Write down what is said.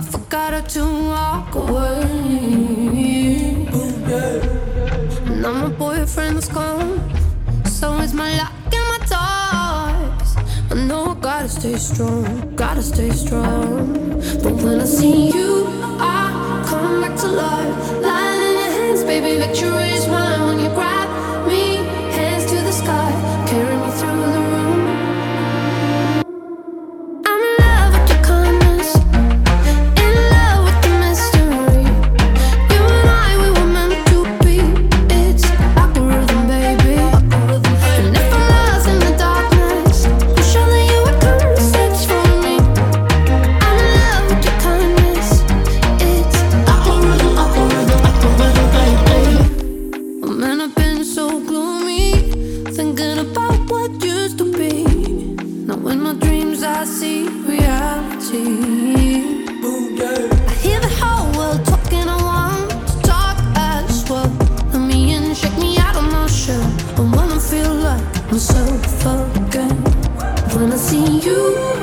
I forgot how to walk away. Now my boyfriend's gone, so is my lock and my doors. I know I gotta stay strong, gotta stay strong. But when I see you, I come back to life. Lying in your hands, baby, victory is mine. When you grab me, hands to the sky, carry me through the room. I'm in love with your kindness, in love with the mystery. You and I, we were meant to be. It's algorithm, baby. And if I'm lost in the darkness, I'm sure that you would come and search for me. I'm in love with your kindness. It's algorithm, baby. Oh man, I've been so gloomy, thinking about what used to be. Now in my dreams I see reality. I hear the whole world talking, I want to talk as well. Let me in, shake me out of my shell. I wanna feel like myself again. When I see you,